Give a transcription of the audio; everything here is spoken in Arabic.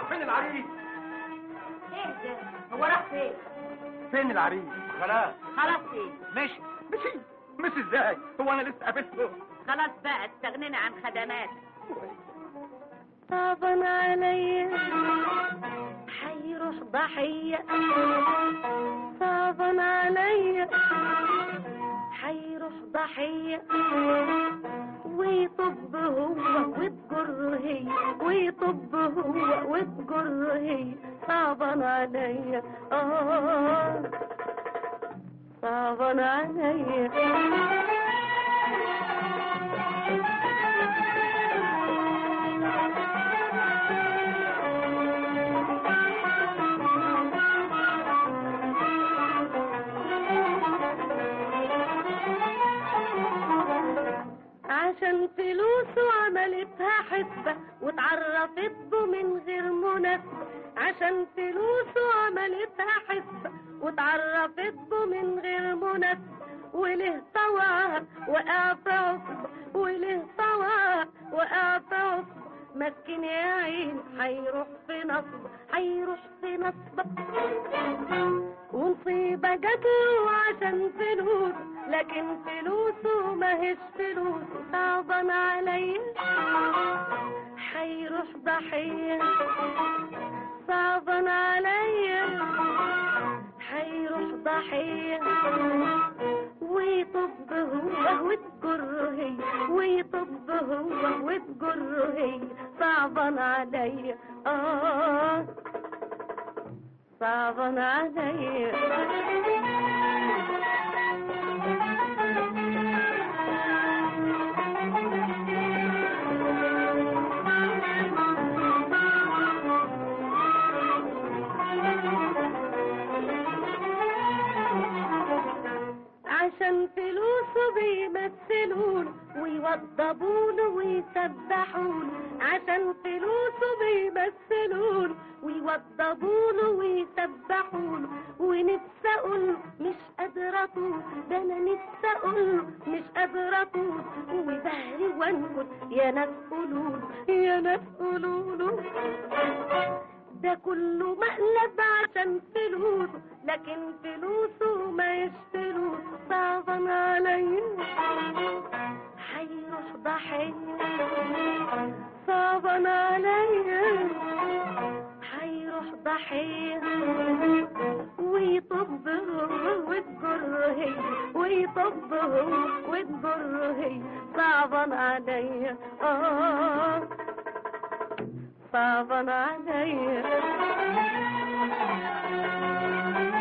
فين العريس؟ ايه ده؟ هو راح فين؟ فين العريس؟ خلاص ايه؟ مشي ازاي؟ هو انا لسه قابلته؟ خلاص بقى استغنينا عن خدمات. صعبا عليا حيروح ضحية، صعبا عليا حيروح ضحية، ويطب هو وتجر هي، ويطب هو وتجر هي، صعبا عليا صعبا عليا. عشان فلوسه عملتها حسبة واتعرفت به من غير مناسبة، عشان فلوسه عملتها حسبة واتعرفت به من غير مناسبة، وله طوعها وقع في عصبة، وله طوعها وقع في عصبة، مسكين يا عين حيروح في نصبة، حيروح في نصبة، ونصيبة جاتله عشان فلوس، لكن فلوسه ماهيش فلوسه، صعبا عليا حيروح ضحية، صعبا عليا حيروح ضحية، ويطب هو وتجر هي، ويطب هو وتجر هي، صعبا عليا صعبا عليا. عشان فلوسه بيمثلون ويوضبون ويسبحون، عشان فلوسه بيمثلون ويوضبون ويسبحون، ونفسي اقول مش قادرة اطول، ده انا نفسي اقول مش قادرة اطول، وبهري وانكد يا ناس قولوا، يا ناس قولوا، ده كله مقلب عشان فلوسه، لكن فلوسه ماهيش فلوسه، صعبا عليا حيروح ضحية، صعبا عليا حيروح ضحية، ويطب هو وتجر هي، ويطب هو وتجر هي، صعبا عليا صعبا عليا.